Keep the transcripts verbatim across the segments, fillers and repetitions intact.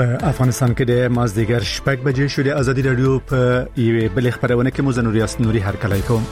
په افغانستان کې د مازدیګر شپږ بجې شو. د ازادي رادیو په یوه بل خبرونه کې مو زنوري اسنوري هرکلی کوم.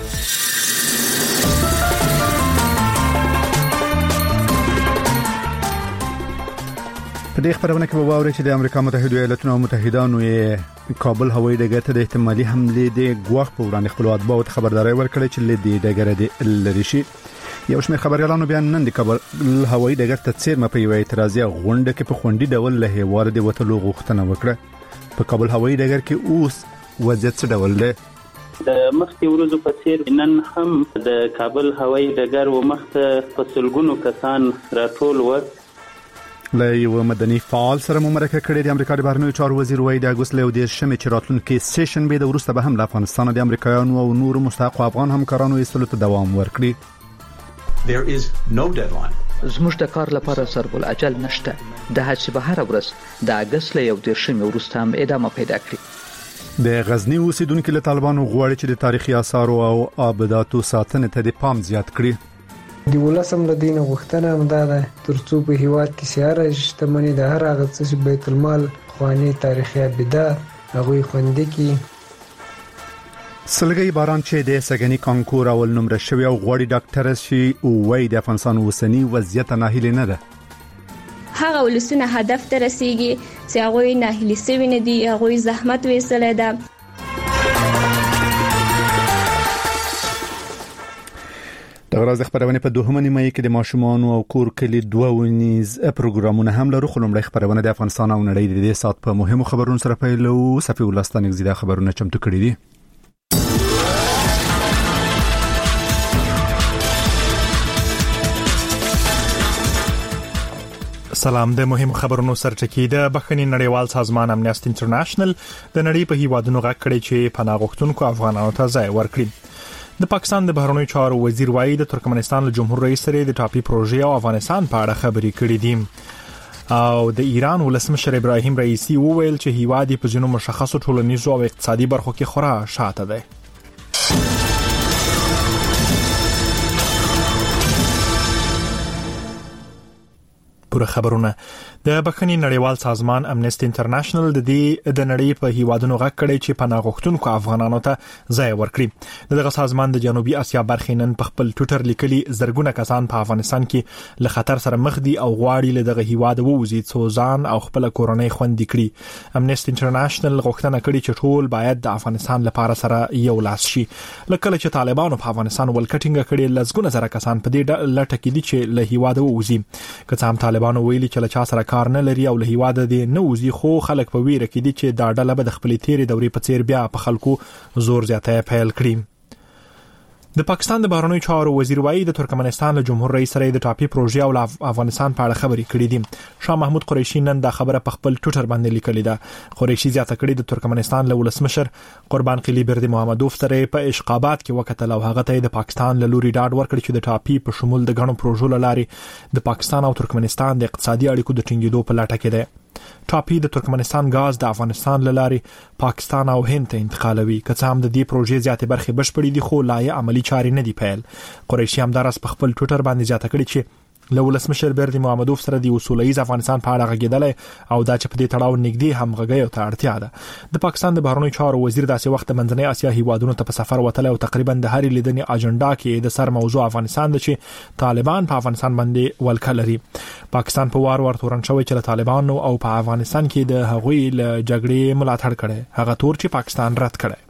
په دې خبرونه کې به واورئ چې د امریکا متحده ایالاتونو او متحدانو یې کابل هوایي ډګر ته د احتمالي حملې د ګواښ په وړاندې خپل اتباعو ته خبرداري ورکړې چې له دې ډګره د لری شي. یو شمېر خبريالانو بیان نن د کابل هوایي ډګر ته څیرمه په یوه اعتراضي غونډه کې په خوندي ډول له هیواد د وټلو غوښتنه وکړه. په کابل هوایي ډګر کې اوس وضعیت څه ډول دی؟ د مخکې ورځو په څیر نن هم د کابل هوایي ډګر و مخته په سلګونو کسان راټول و. له یو مدني فعال سره مرکه کړې د امریکا د بهرنیو چارو وزیر وای د اګوست له دې شمه چې راتلونکي سیشن به د وروسته به هم له افغانستان د امریکایانو او نورو مستحق افغان همکارانو ایستلو ته دوام ورکړي. There is no deadline. زموږ د کار لپاره ضرب الاجل نشته. د هڅې به هر ورځ د اګست له یو دیرشمې وروسته هم ادامه پیدا کړي. د غزنی اوسیدونکو له طالبانو غواړي چې د تاریخي آثار او آباداتو ساتنې ته د پام زیات کړي. د ولسم له دینه غوښتنه هم ده ترڅو په هیواد کې سیاره شتمنۍ د هر هغه څه چې بیت المال خواني تاریخي ابدات هغه خوندې کی. سلګي باران چې د سګنی کانکور اول نمبر شوی او غوړي ډاکټر شي او وای د افغانستان وسنی وضعیت ناهیله نه ده. هغه ولسونه هدف ته رسیږي چې هغه ناهیلي سوي نه دي، هغه زحمت وېستل ده. د غراز خبرونه په دوهمه نیمه کې د ماشومان او کور کلی دوه ونیز پروګرامونه هم لرو. خلومړی خبرونه د افغانستان او نړۍ د دې سات په مهمو خبرونو سره پیلو. صفي الله ستانګ زیاده خبرونه چمتو کړی دي. سلام. د مهم خبرونو سرچکی د بخښنې نړیوال سازمان امنیست انټرنیشنل د نړۍ په هیوادونو غږ کړی چې پناه غوښتونکو افغانانو ته ځای ورکړي. د پاکستان د بهرنیو چارو وزیر وایي د ترکمنستان له جمهور رئیس سره د ټاپي پروژې او افغانستان په اړه خبرې کړې دي. او د ایران ولسمشر ابراهیم رئیسی وویل چې هیواد په ځینو مشخصو ټولنیزو او اقتصادي برخو کې خورا شاته دی. پوره خبرونه د بخښنې نړیوال سازمان امنیست انټرنیشنل د دې د نړۍ په هیوادونو غږ کړی چې پناه غوښتونکو افغانانو ته ځای ورکړي. دغه سازمان د جنوبي اسیا برخې نن په خپل ټویټر لیکلي زرګونه کسان په افغانستان کې له خطر سره مخ دي او غواړي له دغه هیواد ووځي څو ځان او خپل کورنۍ خوندي کړي. امنیست انټرنیشنل غوښتنه کړې چې ټول باید د افغانستان لپاره سره یو لاس شي. لکه چې طالبانو په افغانستان ولکټینګ کړي لزګونه زره کسان په دې لټه کې دي چې له هیواد ووځي. که څه هم طالبانو ویلي چې له چا سره کار نه لري او له هیواد دې نه وځي، خو خلک په ویره کې دي چې دا ډله به د خپلې تیرې دورې په څیر بیا په خلکو زور زیاته پیل کړي. د پاکستان د بهرنیو چارو وزیر وایي د ترکمنستان له جمهور رئیس سره د ټاپي پروژې او افغانستان په اړه خبرې کړې دي. شاه محمود قریشي نن دا خبره په خپل ټویټر باندې لیکلې ده. قریشي زیاته کړې د ترکمنستان له ولسمشر قربان قلی برد محمدوف سره په اشقابات کې وکتل او هغه ته د پاکستان له لوري ډاډ ورکړ چې د ټاپي په شمول د غنو پروژو لارې د پاکستان او ترکمنستان د اقتصادي اړیکو د ټینګېدو په لټه کې ده. ټاپي د ترکمنستان غاز د افغانستان لارې پاکستان او هند ته انتقالوي. که څه هم د دې پروژې زیاتې برخې بشپړې دي خو لا یې عملی چارې نه دي پیل. قریشي هم درس په خپل ټویټر باندې زیاته کړې چې له ولسمشر بردي محمدوف سره د اصولایي افغانستان په اړه غږیدل او دا چې په دې تړاو نږدې هم غږی ته اړتیا ده. د پاکستان د بهرنیو چارو وزیر داسې وخت منځنۍ اسیا هیوادونو ته په سفر وتل او تقریبا د هرې لیدنې اجنډا کې د سر موضوع افغانستان ده چې طالبان په افغانستان باندې ولکه لري. پاکستان په وار وار تورن شوی چې له طالبانو او په افغانستان کې د هغوی له جګړې ملاتړ کړي، هغه تور چې پاکستان رد کړي.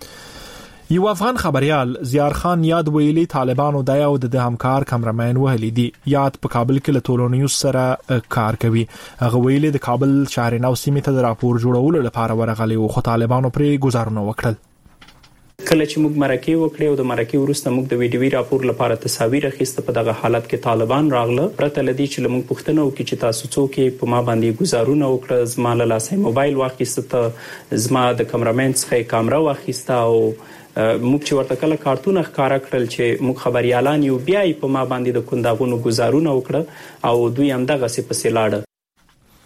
یو افغان خبريال زیار خان یاد ویلي طالبانو د یو د همکار کمرمن وهلي دي. یاد په کابل کې له ټولنیز سره کار کوي. هغه ویلي د کابل شهر نو سیمه ته د راپور جوړولو لپاره ورغلي او خو طالبانو پرې گزارونه وکړل. کله چې موږ مرکه وکړو د مرکه وروسته موږ د ویډیوي راپور لپاره تصاویر اخیسته. په دغه حالت کې طالبان راغله پرته لدی چې موږ پوښتنه وکړو چې تاسو څوک په ما باندې گزارونه وکړه. زما له لاسه موبایل واخیسته، زما د کمرمن څخه کیمرا واخیسته او موږ چې ورته کله کارتونه ښکارا کړل چې موږ خبريالان یو بیا په ما باندې د کونداغونو گزارونه وکړه او دوی هم دغه څه پسې لاړه.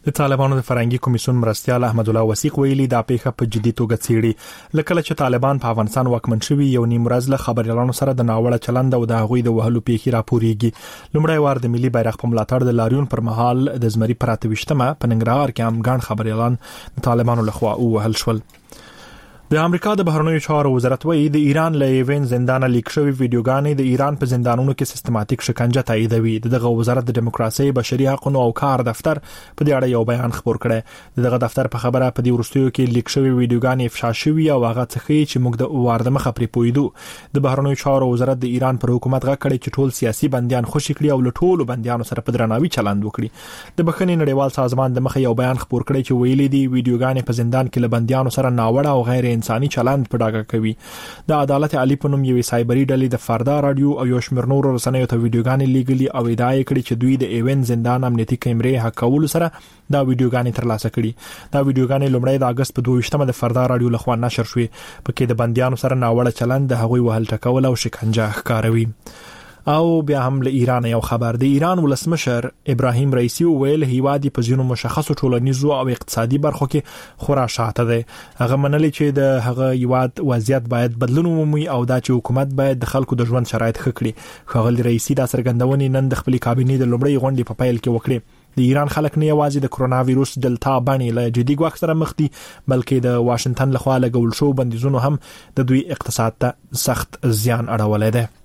د طالبانو د فرنګي کمیسیون مرستيال احمد الله وثیق ویلي دا پیښه په جدي توګه څیړي لکه چې طالبان په افغانستان واکمن شوي یو نیم ورځ له خبريالانو سره د ناوړه چلند او د هغوی د وهلو پیښې راپورېږي لومړی وار د ملي بیرغ په ملاتړ د لاریون پر مهال د زمري پراتويشتمه په ننګرهار کې هم ګڼ خبريالان د طالبانو لخوا وهل شول د امریکا د بهرنیو چارو وزارت وایي د ایران له ایون زندان لیک شوی ویډیوګانې د ایران په زندانونو کې سیستماتیک شکنجه تاییدوي دغه وزارت د دیموکراسي بشري حقوقو او کار دفتر په دې اړه یو بیان خبر کړی دغه دفتر په خبره په دې ورستیو کې لیک شوی ویډیوګانې افشا شوی او هغه څخه چې موږ د وارده مخه پرې پویدو د بهرنیو چارو وزارت د ایران پر حکومت غږ کړی چې ټول سیاسي بنديان خوشی کړي او له ټولو بنديانو سره په درناوي چلند وکړي د بخښنې نړیوال سازمان د مخه یو بیان خبر کړی چې ویلي دی ویډیوګانې په زندان کې له بنديانو سره ناوړه او غیر انساني چلند کوي د عدالت علی په نوم یوې سایبری ډلې د فردا رادیو او یو شمېر نور رسنیو ته ویډیوګانې لیږلي او ادعا کړې چې دوی د ایون زندان امنیتي کیمرې هک کول سره دا ویډیوګانې ترلاسه کړي دا ویډیوګانې لومړی د اگست په دوه ویشتمه د فردا رادیو لخوا نشر شوې پکې د بنديانو سره ناوړه چلند د هغوی وهل ټکول او شکنجه ښکاروي او بیا هم له ایران یو خبر د ایران ولسمشر ابراهیم رئیسی ویل هیوادي په ځینو مشخصو ټولنیزو او اقتصادي برخو کې خورا شاته ده هغه منلي چې د هغه هیواد وضعیت باید بدلون ومومي او دا چې حکومت باید د خلکو د ژوند شرایط ښه کړي خغل رئیسی دا څرګندونې نن د خپل کابینې د لومړۍ غونډې په پیل کې وکړي د ایران خلک نه یوازې د کرونا وایروس دلتا باندې له جدي ګواښ سره مخ دي بلکې د واشنگټن لخوا لګول شو بندیزونو هم د دوی اقتصاد ته سخت زیان اړولی دی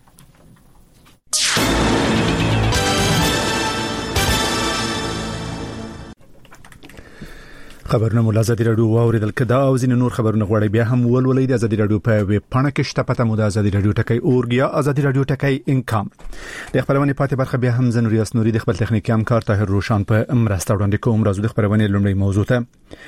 خبرونه مو ازادي رادیو واوریدل کدا او ځین نور خبرونه غوړي بیا هم ولولې د ازادي رادیو په ویب پاڼه کې شته پته مو د ازادي رادیو ټکی اورګیا ازادي رادیو ټکی انکام د خبرونه پاتې برخه بیا هم زنور یاسنوري د خپل تخنیکی همکار طاهر روشان په مرسته وړاندې کوم راځو د خبرونه لومړی موضوع ته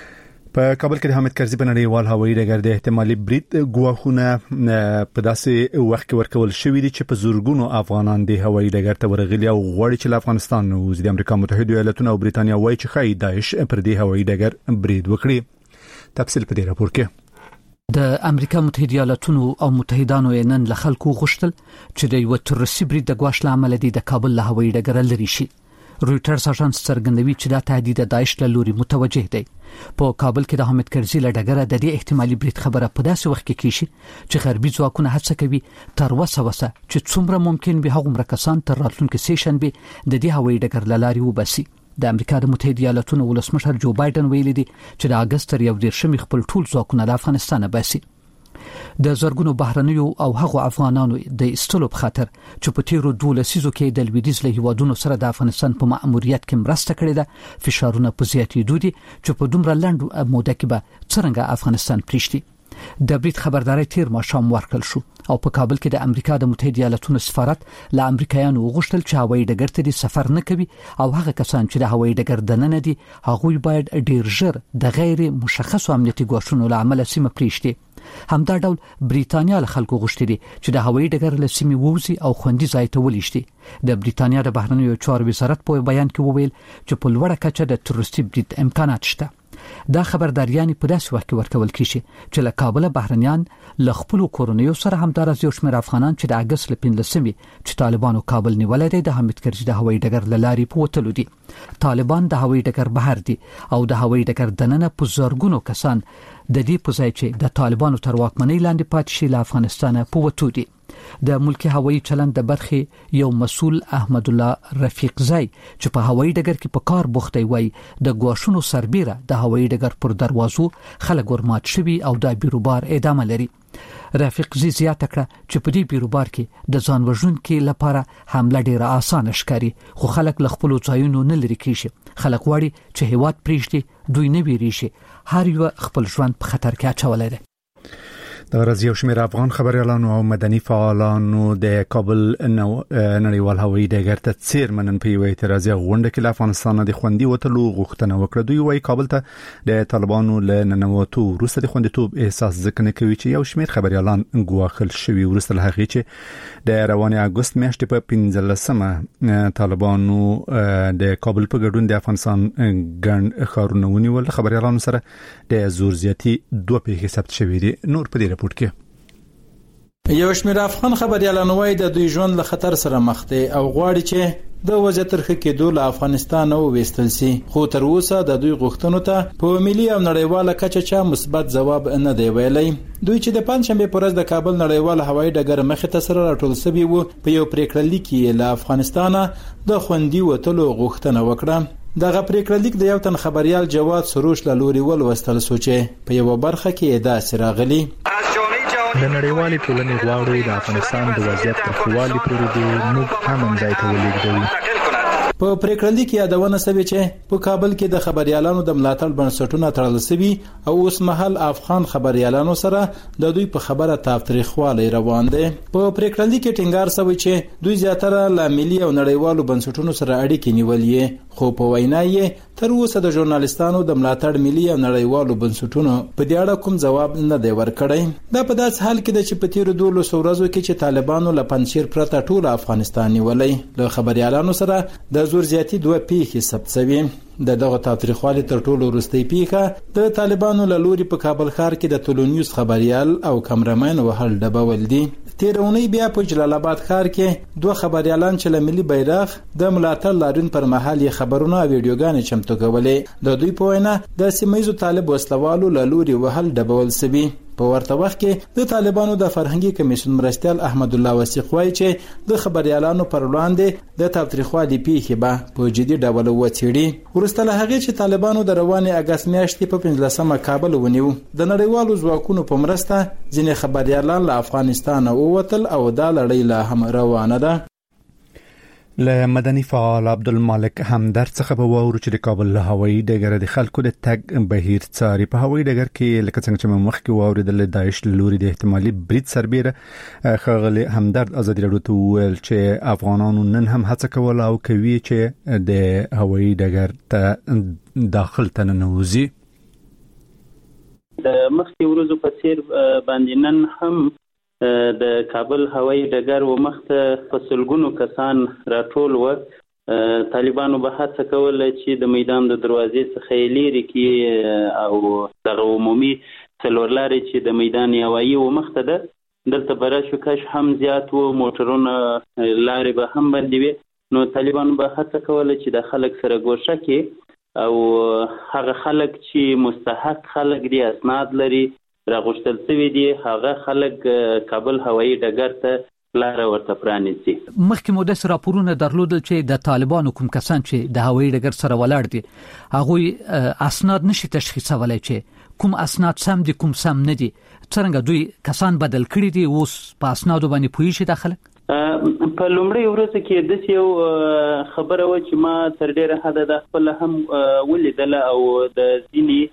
په کابل کې د حامد کرزي په نړیوال هوایي ډګر د احتمالي برید ګواښونه په داسې وخت کې ورکول شوې دي چې په زورګونو افغانان د هوایي ډګر ته ورغلي او غواړي چې افغانستان او د امریکا متحده ایالاتونو او بریتانیا وایي چې خای داعش پر دې هوایي ډګر برید وکړي تفصیل په دې راپور کې د امریکا متحده ایالاتونو او متحدانو نن له خلکو غوښتل چې د یو ترورستي برید د ګواښ لامل دي د کابل له هوایي ډګر لري شي رويټرز اژانس څرګندوي چې دا تهدید د داعش له لوري متوجه دی په کابل کې د حامد کرزي له ډګره د دې احتمالي برید خبره په داسې وخت کې کیږي چې غربي ځواکونه هڅه کوي تر وسه وسه چې څومره ممکن به هغومره کسان تر راتلونکي سیشن به د دې هوایي ډګر له لارې وباسي د امریکا د متحده ایالاتونو ولسمشر جو بایدن ویلي دی چې د اگست تر یو دیرشمې خپل ټول ځواکونه د افغانستان باسي د زرګونو بهرنیو او هغو افغانانو د استلو په خاطر چې په تیرو دولسیزو کې د لویدیځ له هیوادونو سره د افغانستان په مأموریت کې مرسته کړې ده فشارونه په زیاتېدو دي چې په دومره لنډ موده کې به څنګه افغانستان پریږدي د برید خبرداري تیر ماښام ورکړل شو او په کابل کې د امریکا د متحده ایالاتونو سفارت له امریکایانو وغوښتل چې هوایي ډګر ته سفر نه کوي او هغه کسان چې د هوایي ډګر دننه دي هغوی باید ډیر ژر د غیر مشخصو امنیتي ګواښونو له امله سیمه پریږدي همدا ډول بریتانیا له خلکو غوښتي دي چې د هوایي ډګر له سیمې ووزي او خوندي ځای ته ولېږدي د بریتانیا د بهرنیو چارو وزارت په بیان کې وویل چې په لوړه کچه د تروریستي برید امکانات شته دا خبرداريان په داسې وخت کې ورکول کیږي چې له کابل بهرنیان له خپل کورونیو سره همدارس یو شمېر افغانان چې د اگست ل پنځلسمې چې طالبانو کابل نیولای دی د حامد کرزي د هوایي ډګر له لارې پوتلو دي طالبان د هوایي ډګر بهر دي او د هوایي ډګر دننه په زرګونو کسان د دې په ځای چې د طالبانو تر واکمنۍ لاندې پاتې شي له افغانستان پوتو دي د ملکی هوایي چلند د برخې یو مسول احمد الله رفیق زای چې په هوایي ډګر کې په کار بوختی وای د ګواښونو سربېره د هوایي ډګر پر دروازو خلک ورمات شوي او د بیروبار ادامه لري رفیق زی زیاته کړه چې په دې بیروبار کې د ځان وژونکو لپاره حمله ډیره اسانه ښکاري خو خلک له خپل ځایونو نه لري کیږي خلک واړي چې هیواد پریږدي دوی نه ویریږي هر یو خپل ژوند په خطر کې اچولای دی د ورځ یو شمېر افغان خبريالانو او مدني فعالانو د کابل نړیوال هوایي ډګر ته چیرمن په یو اعتراضي غونډه کې له افغانستان د خوندي وټلو غوښتنه وکړه دوی وايي کابل ته د طالبانو له ننوتو وروسته د خوندیتوب احساس ځکه نه کوي چې یو شمېر خبريالان ګواښل شوي وروسته له هغې چې د رواني اگست میاشتې په پنځلسمه طالبانو د کابل په ګډون د افغانستان ګڼ ښارونه ونیول خبريالانو سره د زور زیاتی دوه پیښې ثبت شوې دي نور په یو شمېر افغان خبريالان وایي د دوی ژوند له خطر سره مخ دي او غواړي چې د وضعیت تر ښه کېدو له افغانستان وویستل شي، خو تر اوسه د دوی غوښتنو ته په ملي او نړیواله کچه چا مثبت ځواب نه دی ویلی. دوی چې د پنځشنبه په ورځ د کابل نړیوال هوایي ډګر مخې ته سره راټول شوي وو، په یو پریکړه لیک کې له افغانستانه د خوندي وتلو غوښتنه وکړه. دغه پریکړه لیک د یو تن خبريال جواد سروش له لوري ولوستل شو چې په یو برخه کې داسې راغلي: د نړیوالې ټولنې غواړو د افغانستان د وضعیت تر ښه والي پورې د موږ امن ځای ته ولېږدوي. په پریکړه لیک کې یادونه شوې چې په کابل کې د خبريالانو د ملاتړ بنسټونه تړل شوي او اوس مهال افغان خبريالانو سره د دوی په خبره تاوتریخوالی روان دی. په پریکړه لیک کې ټینګار شوی چې دوی زیاتره له ملي او نړیوالو بنسټونو سره اړیکې نیولې، خو په وینا یې تر اوسه د ژورنالیستانو د ملاتړ ملي او نړیوالو بنسټونو په دې اړه کوم ځواب نه دی ورکړی. دا په داس حال کې د چې په تیرو دولسو ورځو کې چې طالبانو له پنځشیر پرته ټول افغانستان نیولای، له خبريالانو سره د زور زیاتی دوه پیښې ثبت شوې. د دغه تاوتریخوالي تر ټولو وروستۍ پیښه د طالبانو له لوري په کابل ښار کې د تلونیوز خبريال او کمرمن وهل ډبول دي. تیرونی بیا په جلال آباد ښار کې دوه خبريالان چې له ملي بیرغ د ملاتړ لارون پر مهال خبرونه او ویډیوګانې چمتو کولې، د دوی په وینا د سیمایزو طالب وسلوالو له لوري وهل ډبول سوي. په ورته وخت کې د طالبانو د فرهنګي کمیسیون مرستیال احمد الله وثیق وایي چې د خبريالانو پر وړاندې د تاوتریخوالي پیښې به په جدي ډول وڅېړي. وروسته له هغې چې طالبانو د روانې اګست میاشتې په پنځلسمه کابل ونیو، د نړیوالو ځواکونو په مرسته ځینې خبريالان له افغانستانه ووتل او دا لړۍ لا هم روانه ده. له مدني فعال عبدالمالک همدرد څخه به واورو چې د کابل له هوایي ډګره د خلکو د تګ بهیر څاري. په هوایي ډګر کې لکه څنګه چې مخکې واوریدل د داعش له لوري د احتمالي برید سربېره ښاغلي همدرد ازادي راډیو ته وویل چې افغانانو نن هم هڅه کوله او کوي چې د هوایي ډګر ته داخل ته ننوځي. د مخکې ورځو په څیر باندې نن هم د کابل هوایي ډګر و مخته په سلګونو کسان راټول و. طالبانو به هڅه کوله چې د میدان د دروازې څخه لرې کړي او دغه عمومي څلورلارې چې د میدان هوایي و مخته ده دلته به راشو کش هم زیات و، موټرونه لارې به هم بندې وي. نو طالبانو به هڅه کوله چې د خلک سره ګوشه کړي او هغه خلک چې مستحق خلک دي، اسناد لري، راغوښتل شوي دي، هغه خلک کابل هوایي ډګر ته لاره ورته پرانیزي. مخکې مو داسې راپورونه درلودل چې د طالبانو کوم کسان چې د هوایي ډګر سره ولاړ دي هغوی اسناد نشي تشخیصولی چې کوم اسناد سم دي کوم سم نه دي. څرنګه دوی کسان بدل کړي دي، اوس په اسنادو باندې پوهیږي دا خلک؟ په لومړۍ ورځ کې داسې یو خبره وه چې ما تر ډېره حده د خپله هم ولیدله او د ځینې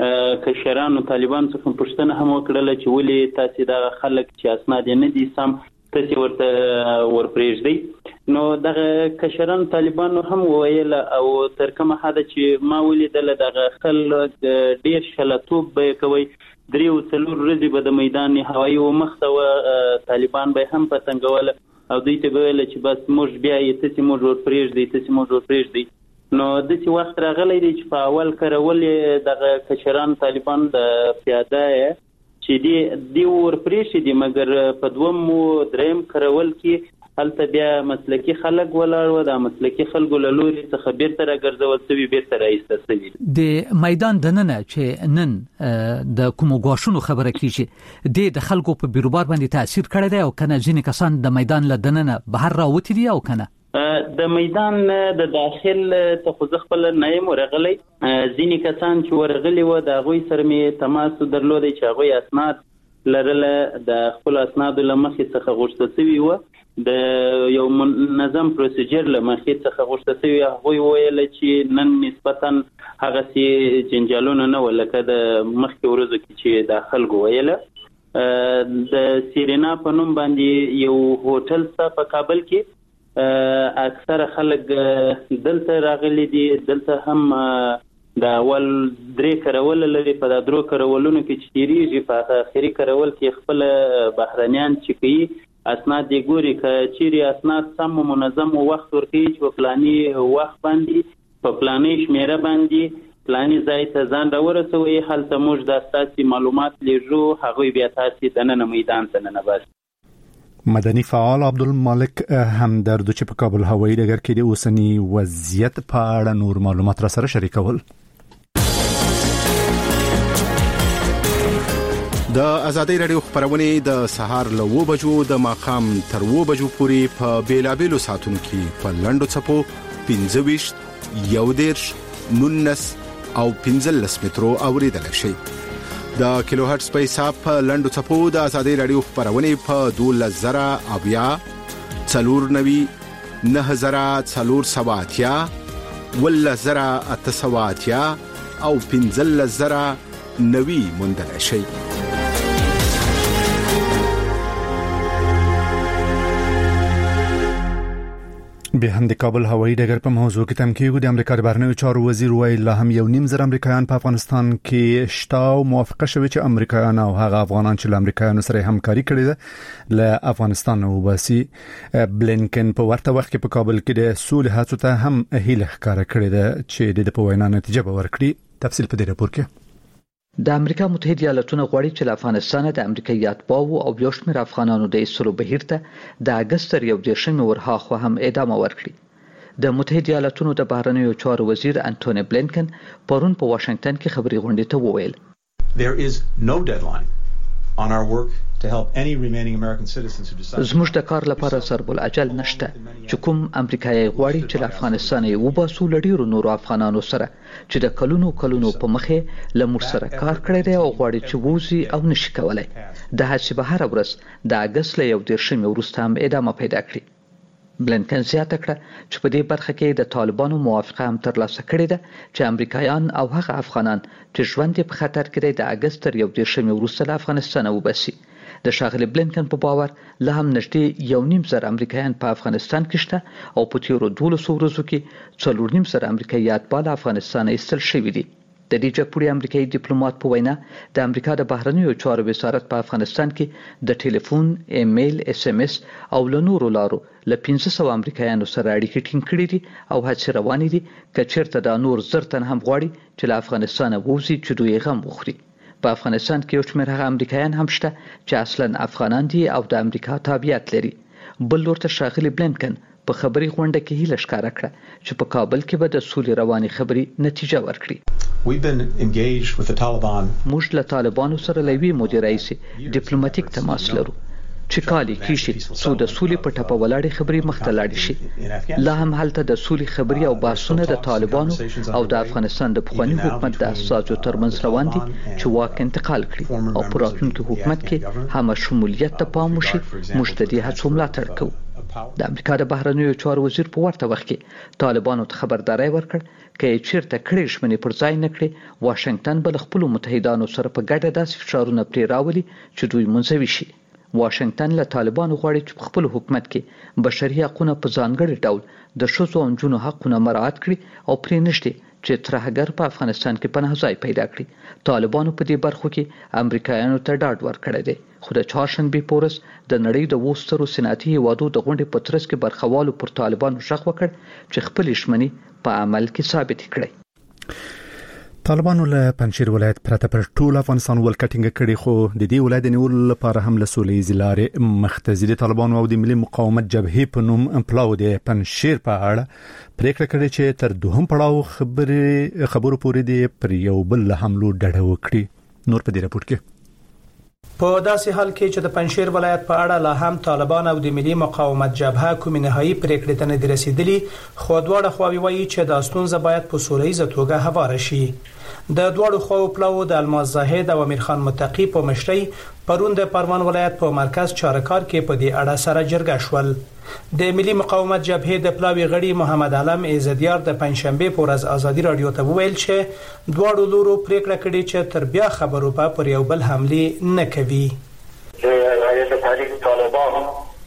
کشرانو طالبان څخه پوښتنه هم وکړله چې ولې تاسې دغه خلک چې اسناد یې نه دي سم تاسې ورته ورپرېږدئ. نو دغه کشرانو طالبانو هم وویله او تر کومه حده چې ما ولیدله دغه خلک ډېر شلتوب به یې کوئ. درې او څلور ورځې به د میدان هوایي و مخته وه، طالبان به هم پتنګوله او دوی ته به ویله چې بس موږ بیا یې تاسې موږ ورپرېږدئ تاسې موږ ورپرېږدئ. نو داسې وخت راغلی دی چې په اول کرول دغه کشران طالبان د پیاده چې دی دی ورپرېښي دي، مګر په دوم و دریم کرول کې هلته بیا مسلکي خلک ولاړ و، د مسلکي خلکو له لوري څخه بیرته راګرځول شوي، بیرته رایسته شوي. د میدان دننه چې نن د کومو ګواښونو خبره کیږي دی د خلکو په بیروبار باندې تاثیر کړی دی او کنه ځینې کسان د میدان له دننه بهر راوتي دي او کنه د میدان د داخل ته خو زه خپله نه یم ورغلی. ځینې کسان چې ورغلي وو د هغوی سره مې تماس درلودی چې هغوی اسناد لرله، د خپلو اسنادو له مخې څخه غوښتل شوي وو، د یو منظم پروسیجر له مخې څخه غوښتل شوي. هغوی وویله چې نن نسبتا هغسې جنجالونه نه وه لکه د مخکې ورځو کې چې د خلکو ویله. د سیرینا په نوم باندې یو هوټل شته په کابل کې، اکثره خلک دلته راغلي دي. دلته هم د اول درې کرول لري، په دا درو کرولونو کې چې تیریږي په آخري کرول کې خپل بهرنیان چې کوي اسناد یې ګوري، که چیرې اسناد سم و منظم و وخت ورکوي چې په پلاني وخت باندې په پلاني شمیره باندې پلاني ځای ته ځان راورسوئ، هلته موږ دا ستاسې معلومات لیږو، هغوی بیا تاسې دننه میدان ته ننباسي. مدني فعال عبدالمالک همدرد چې په کابل هوایي ډګر کې د اوسنی وضعیت په اړه نور معلومات را سره شریکول. د ازادي رادیو خبرونه د سهار له و بجو د ماخام تر و بجو پورې په بیلابېلو ساتونو کې په لندو چپو پنځه ویشت یو دیرش نونس او پنځلس مترو اوریدل شي. د کیلو هرتز په حساب په لندو چپو د ازادي رادیو خبرونه په دولس زره اویا څلور نوي نه زره څلور سواتیا ول زره اته سواتیا او پنځلس زره نوي موندل شي. به هم د کابل هوایي ډګر په موضوع کې تم کېږي. د امریکا د بهرنیو چارو وزیر ویل لا هم یو نیم زر امریکایان په افغانستان کې شته او موافقه شوه چې امریکایان او هغه افغانان چې له امریکایانو سره همکاري کړې ده له افغانستان وباسي. بلینکن په ورته وخت کې په کابل کې د سولې هڅو ته هم هیله ښکاره کړې ده چې د په وینا نتیجه به ورکړي. تفصیل په دې راپور کې. د امریکا متحده ایالاتونو غواړي چې له افغانستان د امریکایي اتباعو او یو شمېر افغانانو د ایستلو بهیر ته د اګست تر یو دېرشمې ورهاخوا هم ادامه ورکړي. د متحده ایالاتونو د بهرنیو چارو وزیر انټونی بلینکن پرون په واشنگټن کې خبري غونډې ته وویل There is no deadline on our work to help any remaining American citizens who decide. زموږ د کار لپاره ضرب العجل نشته چې کوم امریکایي غواړي چې له افغانستان یې وباسو لډیرو نورو افغانانو سره چې د کلونو کلونو په مخه له موږ سره کار کړی دی او غواړي چې ووزي او نشي کولای. د هڅې به هر ورځ د اګست له یو دېرشمې وروسته هم ادامه پیدا کړي. بلینکن زیاته کړه چې په دې برخه کې د طالبانو موافقه هم ترلاسه کړې ده چې امریکایان او هغه افغانان چې ژوند په خطر کې دی د اګست تر یو دېرشمې وروسته له افغانستان وباسي. د ښاغلي بلینکن په باور لا هم نږدې یو نیم زر امریکایان په افغانستان کې شته او په تیرو دولسو ورځو کې څلور نیم زر امریکایي اتباع له افغانستان ایستل شوي دي. د دې جګپوړي امریکایي ډیپلوماټ په وینا د امریکا د بهرنیو چارو وزارت په افغانستان کې د ټلیفون، ایمیل، اس ام اس او له نورو لارو له پنځه سوه امریکایانو سره اړیکې ټینګ کړې دي او هڅې روانې دي که چیرته دا نور زر تن هم غواړي چې له افغانستانه ووځي چې دوی غم وخوري. په افغانستان کې یو شمېر هغه امریکایان هم شته چې اصلا افغانان دي او د امریکا تابعیت لري. بل ورته ښاغلي بلینکن په خبري غونډه کې هیله ښکاره کړه چې په کابل کې به د سولې رواني خبري نتیجه ورکړي. We've been engaged with the Taliban. موږ له طالبانو سره لوي مدیر رئیس ډیپلوماټیک تماس لرو چې کالي کیشي څو د سولې په ټاپه ولاړې خبري مخته لاړې شي. لا هم هلته د سولې خبري او بحثونه د طالبانو او د افغانستان د پخوانی حکومت د اساسو ترمنځ روان دي چې واک انتقال کړي او پر راتلونکي حکومت کې هم شمولیت ته پام وشي. موږ د دې هڅو ملاتړ کوو. د امریکا د بهرنیو چارو وزیر په ورته وخت کې طالبانو ته خبرداري ورکړ چې چیرته کړي ژمنې پر ځای نه کړي واشنگټن بل خپل متحدانو سره په ګډه داسې فشارونه پرې راولي چې دوی منځوي شي. واشنگټن له طالبانو غواړي چې خپل حکومت کې بشري حقوقونه په ځانګړي ډول د ښځو او نجونو حقوقونه مراعات کړي او پرې نشي چې ترهګر په افغانستان کې پناه ځای پیدا کړي. طالبانو په دې برخو کې امریکایانو ته ډاډ ورکړی دی خو د چهارشنبې پورس د نړۍ د وسترو صنعتي هیوادو د غونډې په ترڅ کې برخوالو پر طالبانو شغ وکړ چې خپل ژمنې په عمل کې ثابت کړي. طالبانو له پنځیر ولایت پرته پر ټول افغانستان ولکټینګ کړي خو د دې ولایت نیول لپاره هم له سولې زلارې مختزي طالبانو او د ملي مقاومت جبهې په نوم امپلاو د پنځیر په اړه پریکړه کړې چې تر دوهم پړاو خبرې خبرو پورې دی پر یو بل حملو ډډه وکړي. نور په دې راپور کې په داسې حال کې چې د پنځیر ولایت په اړه لا هم طالبان او د ملي مقاومت جبهه کومې نهایی پریکړې ته نه دي رسیدلي خو دواړه خواوې وایي چې د ستونزه باید په سوله توګه هواره شي. د دواړو خواو پلاو د الماس زاهد او امیر خان متقی په مشرۍ پرون د پروان ولایت په مرکز چارکار کې په دې اړه سره جرګه شول. د ملي مقاومت جبهې د پلاوی غړي محمد علم عزتیار د پنځشنبه په ورځ ازادي رادیو ته وویل چې دواړو لورو پریکړه کړې چې تر بیا خبرو په پر یو بل حمله نه کوي. د تحریک طالبان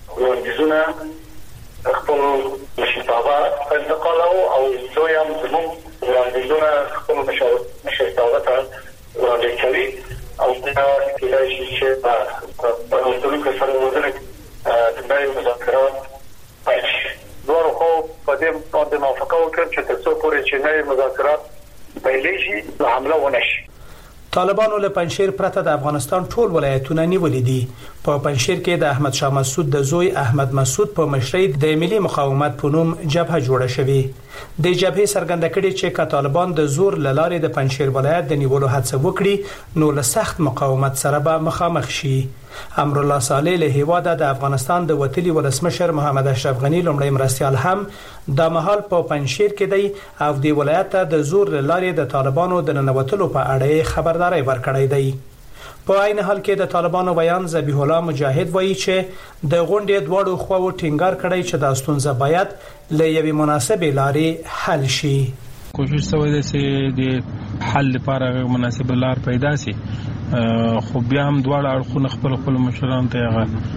وړاندیزونه خپل مشرتابه انتقال او دویم زموږ وړاندیزونه خپل مشرتابه ته وړاندې کوي او دا کېدای شي چې په ټولو کې سره وزرګ د نړۍ مذاکرات پیل شي. دوه خو په دې باندې موافقه وکړه چې تر څو پورې چې نړۍ مذاکرات پیل شي حمله ونه شي. طالبانو له پنځیر پرته د افغانستان ټول ولایتونه نیولې دي. په پنځیر کې د احمد شاه مسعود د زوی احمد مسعود په مشرۍ د ملي مقاومت په نوم جبهه جوړه شوې. د جبهې څرګنده کړي چې که طالبان د زور له لارې د پنځیر ولایت د نیولو هڅه وکړي نو له سخت مقاومت سره به مخامخ شي. امرالله صالح له هیواده د افغانستان د وتلي ولسمشر محمد اشرف غنی لومړی مرستيال هم د مهال په پنځیر کې دی او د ولایت د زور له لارې د طالبانو د ننوتلو په اړه خبرداري ورکړې دی. په عین حال کې د طالبانو بیان ذبیح الله مجاهد وایي چې د غونډې دواړو خواو ټینګار کړی چې د ستونزه باید له یوې مناسبې لارې حل شي. کوشش شوی دی چې د حل لپاره مناسبه لار پیدا شي، خو بیا هم دواړه اړخونه خپل خپل مشران ته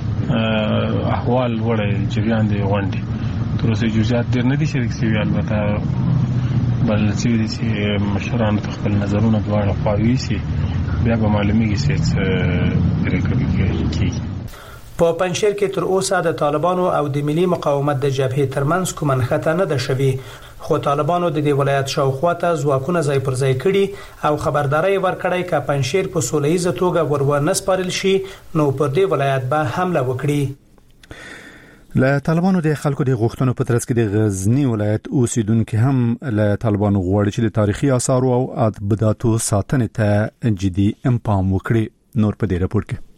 هغه احوال وړي جریان دی غونډې تر اوسه جزئیات ډېر نه دي شریک شوي، البته بل چې مشران خپل نظرونه دواړه خواوي شي بیا به معلومیږي چې پرېکړه کیږي. په پنځیر کې تر اوسه د طالبانو او د ملي مقاومت د جبهې ترمنځ کوم منخته نه ده شوې، خو طالبانو د دې ولایت شاوخوا ته ځواکونه ځای پر ځای کړي او خبرداري ورکړی چې پنځیر په سولهیزه توګه ورونه سپارل شي نو پر دې ولایت به حمله وکړي. له طالبانو د خلکو د غوښتنو په ترڅ کې د غزنی ولایت اوسیدونکو هم له طالبانو غواړي چې د تاریخي آثار او ادبیاتو ساتنې ته جدي اقدام وکړي. نور په دې راپور کې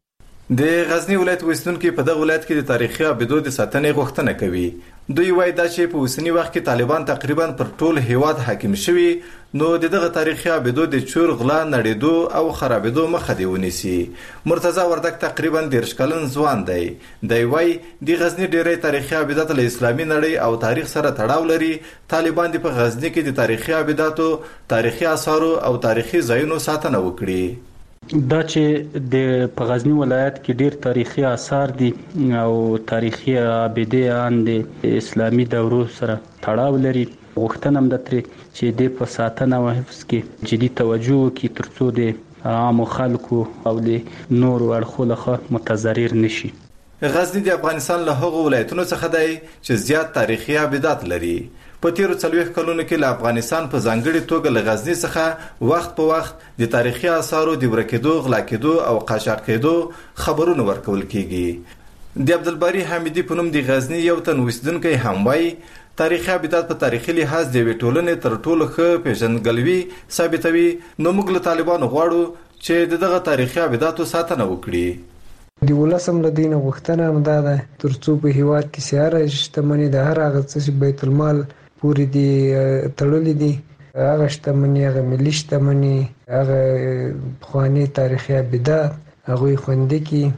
د غزنی ولایت اوسیدونکو په دغه ولایت کې د تاریخي ابدو د ساتنې غوښتنه کوي. دوی وایي دا چې په اوسنی وخت کې طالبان تقریبا پر ټول هیواد حاکم شوي نو دغه تاریخي ابدو د چور غلا نړیدو او خرابېدو مخه دی ونیسي. مرتضی وردک تقریبا دیرش کلن ځوان دی. دی وایي د غزنی ډېری تاریخي ابدات له اسلامي نړۍ او تاریخ سره تړاو لري. طالبان د په غزنی کې د تاریخي ابداتو، تاریخي آثارو او تاریخي ځایونو ساتنه وکړي. دا چې د په غزنی ولایت کې ډیر تاریخي آثار دي او تاریخي ابدیان د اسلامي دورو سره تړاو لري، غوښتنه هم ده ترې چې د په ساتنه او حفظ کې جدي توجه وکړي ترڅو د عامو خلکو او د نورو اړخو له متضرر نشي. غزنی د افغانستان له هغو ولایتونو څخه دی چې زیات تاریخي ابدات لري. په تیرو څلوېښت کلونو کې له افغانستان په ځانګړي توګه له غزنی څخه وخت په وخت د تاریخي آثارو د ورکېدو، غلا کېدو او قاچاق کېدو خبرونه ورکول کېږي. د عبدالباري حمیدي په نوم د غزنی یو تن اوسیدونکی هم وایي تاریخي ابدات په تاریخي لحاظ د یوې ټولنې تر ټولو ښه پیژندګلوي ثابتوي. نو موږ له طالبانو غواړو چې دغه تاریخي ابداتو ساتنه وکړي. د ولسم له دینه غوښتنه هم دا ده ترڅو په هیواد کې سیاره شتمني د هر هغه څه چې بیت المال پورې دي تړلې دي، هغه شتمني، هغه ملي شتمني، هغه پخواني تاریخي ابدات هغوی خوندي کړي.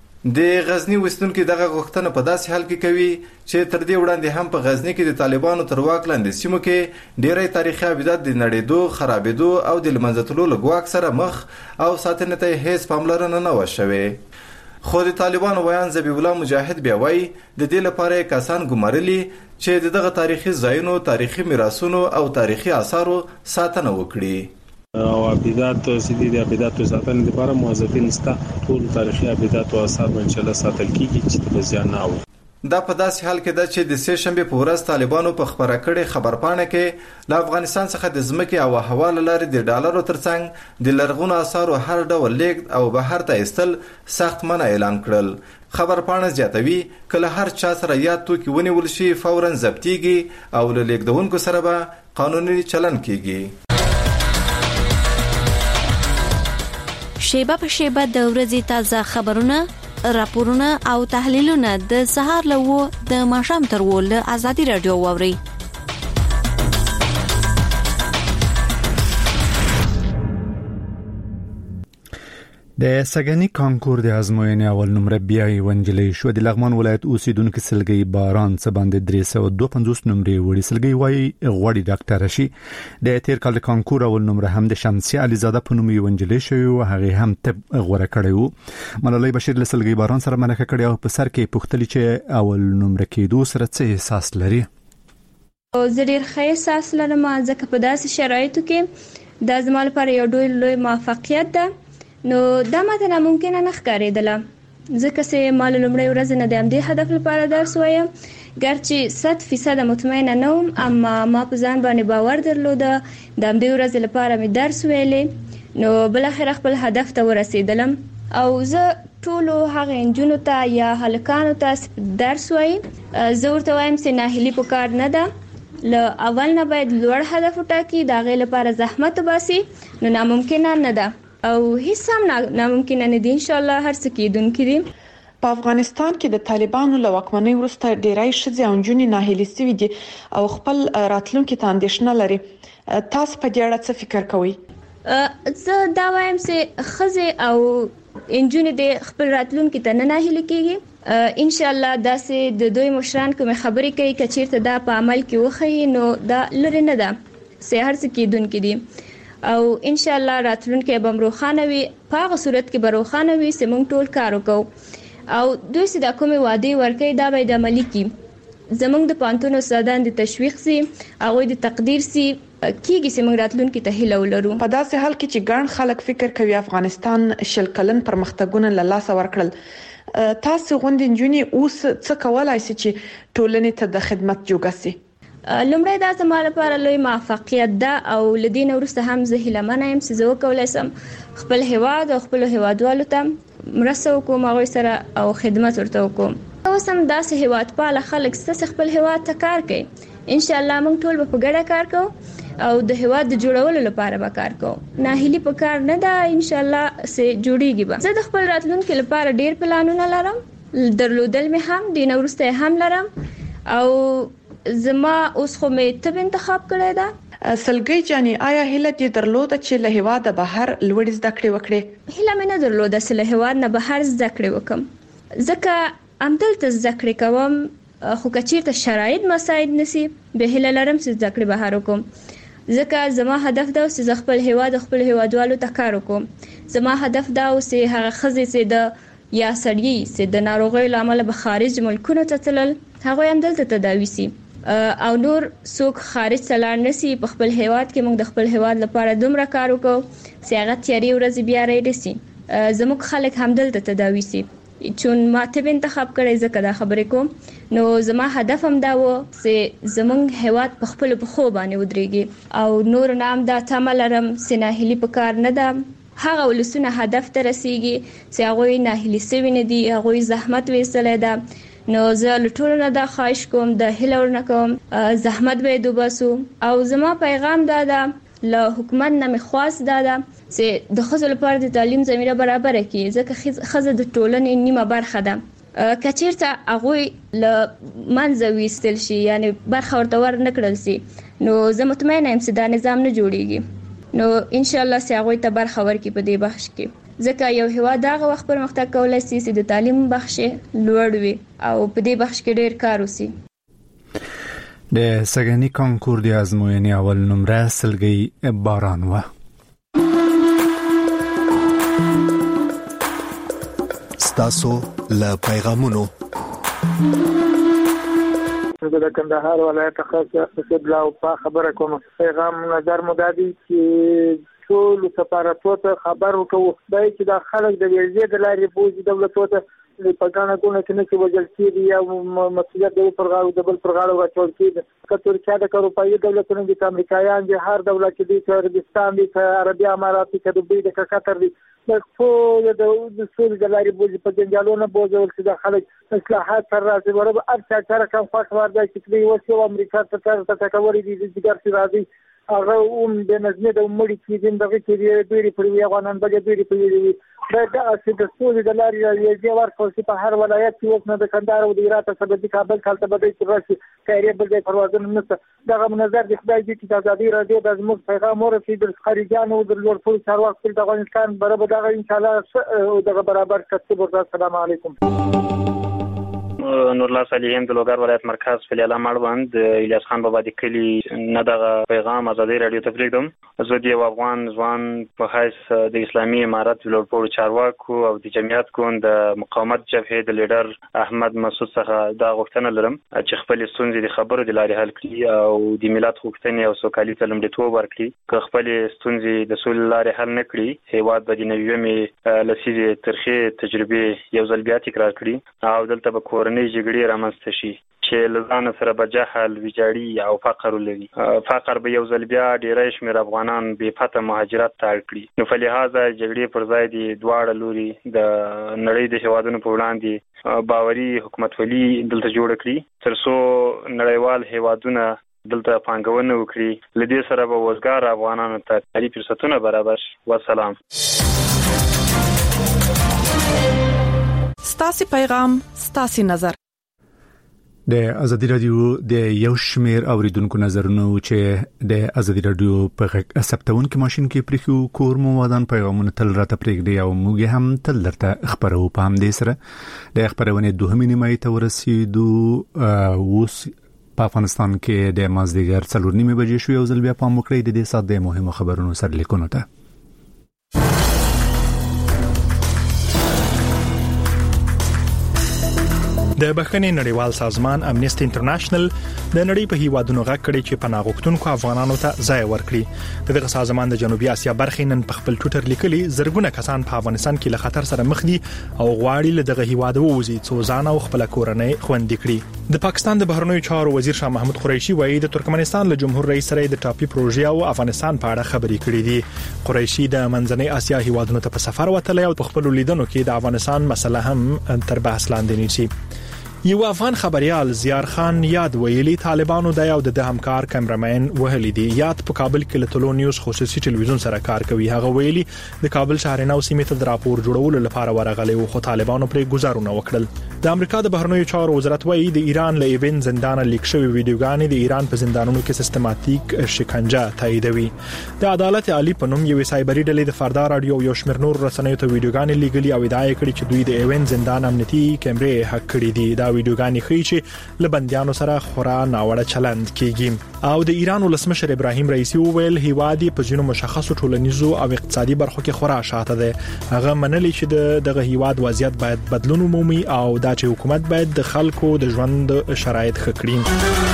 د غزنی اوسیدونکو دغه غوښتنه په داسې حال کې کوي چې تر دې وړاندې هم په غزنی کې د طالبانو تر واک لاندې سیمو کې ډېری تاریخي ابدات د نړېدو، خرابېدو او د له منځه تللو له ګواښ سره مخ او ساتنې ته هیڅ پاملرنه نه وه شوې. خو د طالبانو بیان ذبیح الله مجاهد بیا وایي د دې لپاره کسان ګمارلي چې دغه تاریخي ځایونو، تاریخي میراثونو او تاریخي آثارو ساتنه وکړي. او ابدات سیدي د ابداتو ساتنې لپاره موظفین ستا ټول تاریخي ابدات او آثار ان شاء الله ساتل کیږي چې د زیان نه وي. دا په داسې حال کې ده چې د سه شنبه په ورځ طالبانو په خبره کړې خبرپاڼه کې له افغانستان څخه د ځمکې او هوا له لارې د ډالرو ترڅنګ د لرغونو آثارو هر ډول لیږد او بهر ته ایستل سخت منع اعلان کړل. خبرپاڼه زیاتوي کله هر چا سره یاد توکي ونیول شي فوراً ضبطیږي او له لیږدونکو سره به قانوني چلن کیږي. شیبه په شیبه د ورځې تازه خبرونه، راپورونه او تحلیلونه د سهار لوو د ماښام تر وله ازادي رادیو ووري. د سګنی کانکور د ازموینې اول نمره بیا ونجلې شو. د لغمان ولایت اوسیدونکو سلګي باران څخه باندې درې سوه دوه پنځوس نمرې وړي. سلګي وایي غوړي ډاکټر شي. د تیر کال کانکور اول نمره هم د شمسي عليزاده په نوم ونجلې شوی او هغه هم طب غوړه کړی وو. ملالۍ بشیر له سلګي باران سره مرکه کړې او په سر کې پوښتنه چې اول نمره کېدو سره څه احساس لري. زه ډېر ښه احساس لرم ځکه په داسې شرایطو کې دا زما لپاره یو ډېر لوی موفقیت ده. نو دا ماته ناممکنه نه ښکارېدله ځکه چې ما له لومړۍ ورځې نه د همدې هدف لپاره درس وایم، ګرچې صد فیصده مطمئنه نه وم، اما ما په ځان باندې باور درلوده. د همدې ورځې لپاره مې درس ویلې نو بل اخر خپل هدف ته ورسېدلم او زه ټولو هغه انجونو ته یا هلکانو ته درس وایم، زه ورته وایم چې ناهیلي پکار نه ده، له اول نه باید لوړ هدف وټاکي، د هغې لپاره زحمت وباسي، نو ناممکنه نه ده او هیڅ هم ناممکنه نه دي. انشاءالله هر څه کېدونکي دي. په افغانستان کې د طالبانو له واکمنۍ وروسته ډېری ښځې او نجونې ناهیلې سوي دي او خپل راتلونکي ته اندېښنه لري. تاسو په دې اړه څه فکر کوئ؟ زه دا وایم چې ښځې او نجونې د خپل راتلونکي ته نه ناهیلې کېږي. انشاءالله داسې د دوی مشران کومې خبرې کوي که چیرته دا په عمل کې وښیي نو دا لرې نه ده چې هر څه کېدونکي دي او انشاءالله راتلونکي به هم روښانه وي. په هغه صورت کې به روښانه وي چې موږ ټول کار وکړو او دوی چې دا کومې وعدې ورکوي دا باید عملي کړي. زموږ د پوهنتون استادان د تشویق سي، هغوی د تقدیر سي کېږي چې موږ راتلونکي ته هیله ولرو. په داسې حال کې چې ګڼ خلک فکر کوي افغانستان شل کلن پرمختګونه له لاسه ورکړل، تاسو غوندې نجونې اوس څه کولای شي چې ټولنې ته د خدمت جوګه سي؟ لومړی دا زما لپاره لوی موفقیت ده او له دې نه وروسته هم زه هیلهمنه یم چې زه وکولی شم خپل هیواد او خپلو هیوادوالو ته مرسته وکړم، هغوی سره او خدمت ورته وکړم. اوس هم داسې هیوادپاله خلک شته چې خپل هیواد ته کار کوي. انشاءالله موږ ټول به په ګډه کار کوو او د هیواد د جوړولو لپاره به کار کوو. ناهیلي په کار نه ده، انشاءالله چې جوړیږي به. زه د خپل راتلونکي لپاره ډیر پلانونه لرم، درلودل مې هم د نه وروسته هم لرم او زما اوس خو مې طب انتخاب کړی ده. سلګۍ جانې آیا هیله دې درلوده چې له هیواده بهر لوړې زده کړې وکړې؟ هیله مې نه درلوده چې له هیواد نه بهر زده کړې وکړم، ځکه همدلته زده کړې کوم، خو که چیرته شرایط مساعد نشي به هیله لرم چې زده کړې بهر وکړم، ځکه زما هدف دا و چې زه خپل هیواد خپل هیوادوالو ته کار وکړم. زما هدف دا و چې هغه ښځې چې د یا سړي چې د ناروغیو له امله به خارج ملکونو ته تلل هغوی همدلته تداوي شي او نور څوک خارج ته لاړ نشي. په خپل هیواد کې موږ د خپل هیواد لپاره دومره کار وکړو چې هغه تیارې ورځې بیا رانشي. زموږ خلک همدلته تداوي شي. چون ما طب انتخاب کړی ځکه دا خبرې کوم، نو زما هدف هم دا و چې زموږ هیواد په خپلو پښو باندې ودرېږي او نور نه هم دا تمه لرم چې ناهیلي په کار نه ده. هغه ولسونه هدف ته رسیږي چې هغوی ناهیلي سوي نه دي، هغوی زحمت ویستلی ده. نو زه له ټولو نه دا خواهش کوم، د هیله ورنه کوم زحمت باید وباسو او زما پیغام دا ده له حکومت نه مې خواست دا ده چې د ښځو لپاره د تعلیم زمینه برابره کړي، ځکه ښځه د ټولنې نیمه برخه ده. که چیرته هغوی له منځه ویستل شي یعنی برخه ورته ور نه کړل شي نو زه مطمئنه یم چې دا نظام نه جوړیږي. نو انشاءالله چې هغوی ته برخه ورکړي په دې بخش کې، ځکه یو هیواد هغه وخت پرمختګ کولی شي چې د تعلیم بخش لوړ وي او په دې بخش کې ډیر کار وشي. د سږني کانکور د ازموینې اول نمره سلګۍ باران و. ستاسو له پیغامونو د کندهار ولایت خاصه قبله او په خبره کوم پیغام نظر مدادي چې ټول سفارتونو ته خبر ورکوي چې دا خلک د ویزې د لارې بوزي دولتونو ته په ګڼه ګوڼه کې نه چې وژل کېږي یا مسؤلیت د یو پر غاړه د بل پر غاړه واچول کېږي. که ترکیه ده، که اروپایي دولتونه دي، که امریکایان دي، هر دولت چې دي، که عربستان دي، که عربي امارات دي، که دوبۍ ده، که قطر دي، ټول د سولې د لارې بوزي په جنجالونو بوځول چې دا خلک اصلاحات سره راځي. ورته هر چا چا رقم خوښ وار دی چې دوی اوس یو امریکا ته ته ټکورې دي د جګر چې راځي هغه هم د نظمې د مړي کېدل دغه کې ډېری پرې افغانان به ډېری پرې دا د د سولې د لارې یې ورکول چې په هر ولایت کې اوس نه د کندهار او د هرات څخه د کابل کالته به د راشي کایره بل ځای پروازونه نشته. دغه منظر د خدای دې چې د ازادي راډیو د زموږ پیغام ورسېد د خارجيانو د لوړ ټول چارواکو د افغانستان برابر دغه ان شاء الله دغه برابر کتب ورته. السلام علیکم. نور الله صالحین د لوګر ولایت مرکز فلیاله مړوند الیاس خان بابا د کلی نه دغه پیغام ازادي رادیو ته پریږدم. زه د افغان ځوان په حیث د اسلامي امارت لوړپوړو چارواکو او د جمعیت ګوند د مقاومت جبهې د لیډر احمد مسعود څخه دا غوښتنه لرم چې خپل ستونزې د خبرو د لارې حل کړي او د ملت غوښتنې او سوکالي ته لومړیتوب ورکړي. که خپل ستونزې د سولې لارې حل نه کړي، هیواد به د نویمې لسیزې ترخې تجربې یو ځل بیا تکرار کړي او دلته به کورنۍ جګړې رامنځته شي چې لزان سره به جهل ویجاړي او فقر ولري. فقر به یو ځل بیا ډیری شمېر افغانان بې پته مهاجرت ته اړ کړي. نو په لحاظه جګړې پر ځای دي دواړه لوري د نړۍ د هیوادونو په وړاندې باوري حکومتولي دلته جوړ کړي تر څو نړیوال هیوادونه دلته پانګونه وکړي. لدې سره به وزګار افغانانو ته کاري فرصتونه برابر شي. والسلام. ستاسو پیغام ستاسو نظر. د ازادي رادیو د یو شمیر اوریدونکو نظرونه چې د ازادي رادیو په ثبتون کې ماشين کې پریخو کور مو ودان پیغامونه تل راته پرېږدي او موږ هم تل درته خبرو پام دې سره د خبرونه دوه نیمه ته ورسېدو. اوس په افغانستان کې د مازدیګر څلور نیمه بجې شو. یو ځل بیا پام وکړئ د دې سات د مهمو خبرونو سره لیکونو ته. د بخښنې نړیوال سازمان امنیسټي انټرنیشنل د نړۍ په هیوادونو غږ کړي چې پناه غوښتونکو افغانانو ته ځای ورکړي. دغه سازمان د جنوبي اسیا برخې نن په خپل ټوئیټر لیکلي زرګونه کسان په افغانستان کې له خطر سره مخ دي او غواړي له دغه هیواد ووځي څو ځان او خپل کورنۍ خوندي کړي. د پاکستان د بهرنیو چارو وزیر شاه محمود قریشي وایي د ترکمنستان له جمهور رئیس سره د ټاپي پروژې او افغانستان په اړه خبرې کړې دي. قریشي د منځنۍ اسیا هیوادونو ته په سفر وتلی او په خپل لیدنو کې د افغانستان مسله هم تر بحث لاندې نیسي. یو افغان خبريال زیار خان یاد ویلي طالبانو د یو د همکار کیمرامین وهلی دی. یاد په کابل کې له ټولو نیوز خصوصي ټلویزیون سره کار کوي. هغه ویلي د کابل شهرنو سیمې ته د راپور جوړولو لپاره ورغلی او خو طالبانو پرې گزارونه وکړل. د امریکا د بهرنیو چارو وزارت وایي د ایران له ایون زندان لیک شوی ویډیوګانې د ایران په زندانونو کې سیستماتیک شکنجه تاییدوي. د عدالت عالی په نوم یو سایبری ډلې د فردا رادیو یو شمېر نور رسنیو ته ویډیوګانې لیږلي او ادعا کړې چې دوی د ایون زندان امنیتي کیمرې هک کړې دي. دا ویډیوګانې ښیي چې لبندیانو سره خورا ناوړه چلند کیږي. او د ایران ولسمشر ابراهیم رئیسی وویل هیوادي په ځینو مشخصو ټولنیزو او اقتصادي برخو کې خورا شاته ده. هغه منلي چې دغه هیواد وضعیت باید بدلون ومومي او دا چې حکومت باید د خلکو د ژوند شرایط ښه کړي.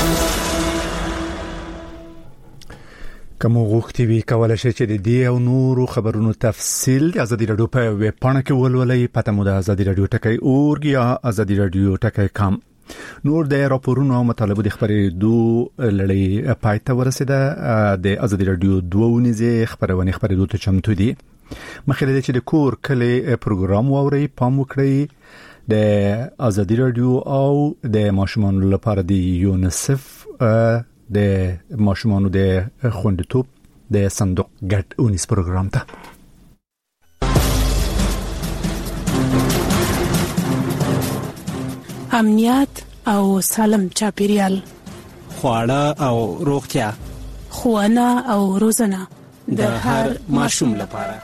کوم غوښتي وی کولای شي چې د دې او نورو خبرونو تفصیل د ازادي رادیو په ویب پاڼه کې ولولئ. پته مو د ازادي رادیو ټکی اورګ یا ازادي رادیو ټکی کام. نور د راپورونو او مطالبه د خبرېدو لړۍ پای ته ورسېده. د ازادي رادیو دوه ونیزه خبرونه خبرېدو ته چمتو دي. مخکې د چې د کور کله پروګرام ووري پام وکړئ. د ازادي رادیو او د ماشومان لپاره د یونیسف د ماشومان د خوندیتوب د صندوق ګډ اونیس پروګرام ته امنیت او سالم چاپیریال، خواړه او روغتیا، ښوونه او روزنه د هر ماشوم لپاره.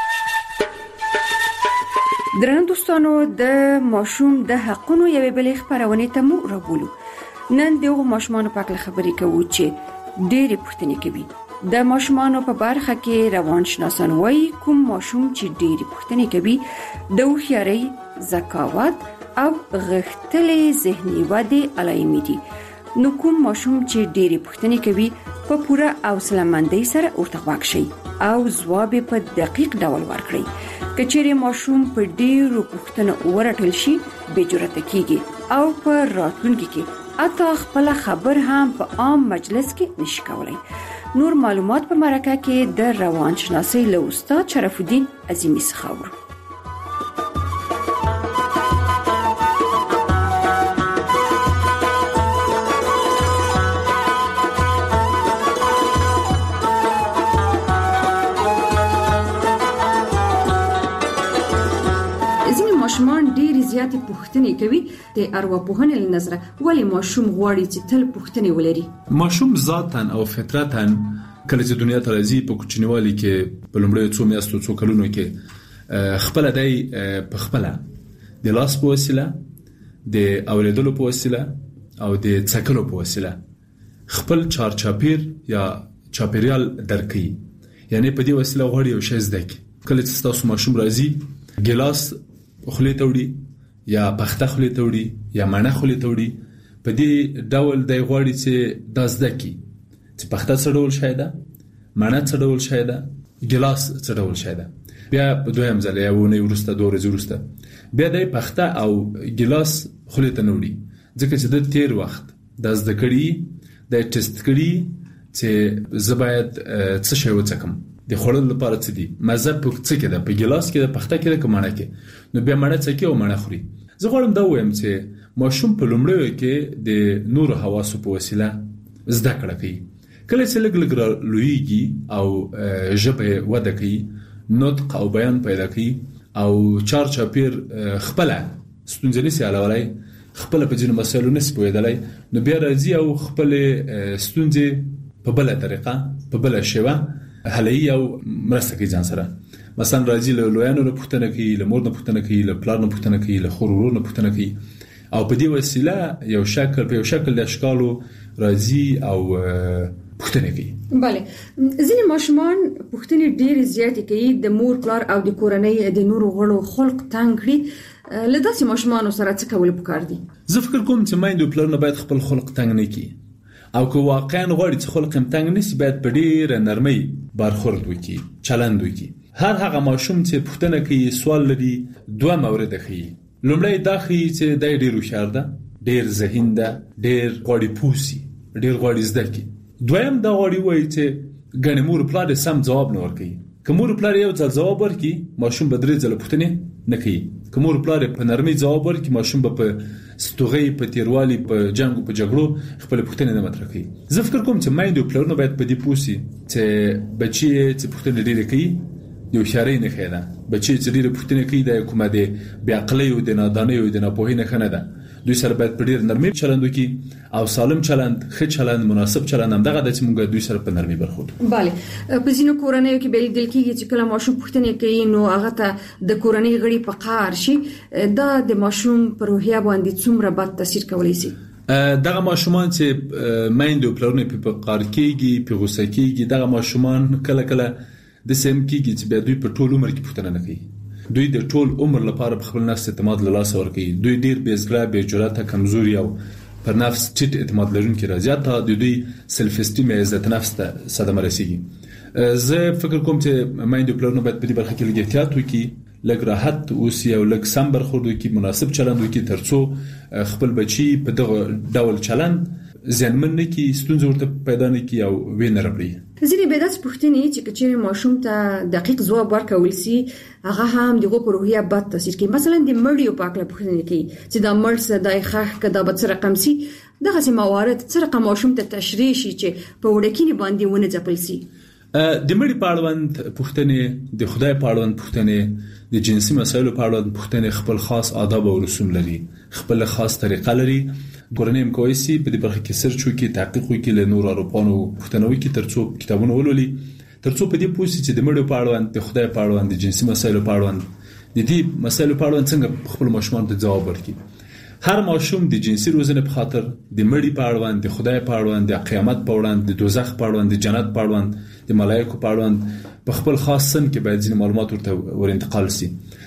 درنو دوستانو، د ماشوم د حقونو یوې بلې خبرونه ته مو راغلو. نن دغه ماشومان په اړه خبرې کوو چې ډېرې پوښتنې کوي. د ماشومان په برخه کې روان شناسان وایي کوم ماشوم چې ډېرې پوښتنې کوي د هوښیارۍ، ذکاوت او غښتلې ذهني ودې علایمې دي. نو کوم ماشوم چې ډېرې پوښتنې کوي په پوره حوصله‌مندۍ سره ورته غوږ شئ او ځواب په دقیق ډول ورکړئ. که چیرې ماشوم په ډېرو پوښتنو ورټل شي بې جرأته کیږي او په راتلونکي کې اته خپل خبر هم په عام مجلس کې نشي کولای. نور معلومات په مرکه کې د روانشناسۍ له استاد شرف الدین عظیمی څخه اورو. ماشومان ډېری زیاتې پوښتنې کوي. د ارواپوهنې له نظره ولې ماشوم غواړي چې تل پوښتنې ولري؟ ماشوم ذاتاً او فطرتاً کله چې دنیا ته راځي په کوچنیوالي کې په لومړیو څو میاشتو څو کلونو کې خپل دای په خپل د لاس په وسیله، د اوریدلو په وسیله او د څکلو په وسیله خپل چارچاپیر یا چاپیریال درکې. یعنی په دې وسیله غواړي یو شی زده کړي. کله چې تاسو ماشوم راځي ګلاس خولې ته وړي یا پخته خولې ته وړي یا مڼه خولې ته وړي، په دې ډول د غواړي چې د زده کړي چې پخته څه ډول شی ده، مڼه څه ډول شی ده، ګلاس څه ډول شی ده. بیا په دویم ځل یا ونه ورسته دوه ورځې ورسته بیا د پخته او ګلاس خولې ته نه وړي، ځکه چې د تیر وخت د زده کړې د ټیسټ کړې چې زباید څه شی وڅکم د خورل لپاره څه دي مزه په څه کې ده په ګلاس کې ده پخته کې ده کمانه کې نو بیا مړه څه کې او مړه خوري. زه غواړم دا وایم چې ماشوم په لومړیو کې د نور حواسو په وسیله زده کړه کوي. کله چې لګ لګ لویږي او ژبه وده کوي نطق او بیان پیدا کوي او چار چاپیر خپل ستونزې نسی علاوه خپل په ځینو مسایلو نس پوهیدلای نو بیا راځي او خپل ستونزې په بل طریقه په بل شیوه حلي او مرسته کوي ځان سره. مثلا راځي له لویانو نه پوښتنه کوي له مور نه پوښتنه کوي له پلار نه پوښتنه کوي له خورورو نه پوښتنه کوي او په دې وسیله یو شکل په یو شکل د اشکالو راځي او پوښتنه کوي. بله ځینې ماشومان پوښتنې ډېرې زیاتې کوي د مور پلار او د کورنۍ د نورو غړو خلق تنګ کړي. له داسې ماشومانو سره څه کول پکار دي؟ زه فکر کوم چې مایندو پلار نه باید خپل خلق تنګ نه کړي او که واقعا غواړي چې خلق هم تنګ نشي باید په ډېره نرمۍ برخورد وکړي چلند وکړي. هر هغه ماشوم چې پوښتنه کوي سوال لري دوه مورد ښيي. لومړی دا ښيي چې د ډېر هوښیار ده ډېر ذهین ده ډېر غواړي پوسي ډېر غواړي زده کړي. دویم دا غواړي وایي چې ګڼې مور پلار سم جواب نه ورکوي. که مور پلار یو ځل جواب ورکړي ماشوم به درې ځله پوښتنې نه کوي. که مور پلار په نرمۍ جواب ورکړي ماشوم به په ستوغي په تیروالي په جنگ په جګړو خپل پوښتنې نه مطرح کوي. زه فکر کوم چې مایندو پلارونه باید په دې پوسي چې بچي چې پوښتنې ډېرې کوي یو شاري نه خیدا بچي چې ډېرې پوښتنې کوي د کومه دي بیا عقلي او د نادانۍ او د ناپوهۍ نه خنه ده. دوی سره باید په ډېر نرمۍ چلند وکړي او سالم چلند ښه چلند مناسب چلند هم دغه د چې موږ دوی سره په نرمۍ برخورد. bale په ځینو کورنیو کې بیل دل کېږي چې کله ماشوم پوښتنه کوي نو هغه ته د کورنۍ غړي په قهر شي. دا د ماشوم پر روحیه باندې څومره بد تاثیر کولی شي؟ دغه ماشومان چې مایندو پلارونه په قهر کېږي په غوسه کېږي دغه ماشومان کله کله د سیم کېږي چې بیا دوی په ټول عمر کې پوښتنه نه کوي. دوی د ټول عمر لپاره په خپل نفس اعتماد له لاسه ورکوي. دوی ډیر بېزګړه بې جرأته کمزوري او پر نفس ټیټ اعتماد لرونکي راځي. ته د دوی سلف استیم عزت نفس ته صدمه رسیږي. زه فکر کوم چې مایندو پلارونه باید په دې برخه کې لږ احتیاط وکړي لږ راحت اوسي او لږ سم برخورد وکړي مناسب چلند وکړي ترڅو خپل بچي په دغه ډول چلند ځانمن نه کی ستونزې ورته پیدا نه کی او وینه راوړي. ځینې به داسې پوښتنې چې کچېرې ماشوم ته دقیق ځواب ورکول شي هغه هم دغه په روحیه بد تاثیر کوي. مثلا د مړیو په اړه پوښتنې کوي چې دا مړ څه دای ښه کدا به څه رقم سي دغه سم موارد څه رقم ماشوم ته تشریح شي چې په وړکینی باندې ونه ځپل شي. د مړي په اړوند پوښتنې د خدای په اړوند پوښتنې د جنسي مسایلو په اړوند پوښتنې خپل خاص آداب او رسوم لري خپل خاص طریقه لري. ګورنیم کویسي په دې برخه کې سرچ وکړي تحقیق وکړي له نور اروپانو پوښتنه وکړي ترڅو کتابونه ولولي ترڅو په دې پوښتنه چې د مړو په اړوند د خدای په اړوند د جنسي مسایلو په اړوند د دې مسایلو په اړوند څنګه خپل ماشومان ته جواب ورکړي. هر ماشوم د جنسي روزنې په خاطر د مړي په اړوند د خدای په اړوند د قیامت په اړوند د دوزخ په اړوند د جنت په اړوند د ملایکو په اړوند په خپل خاص سن کې باید ځینې معلومات ورته ور انتقال شي.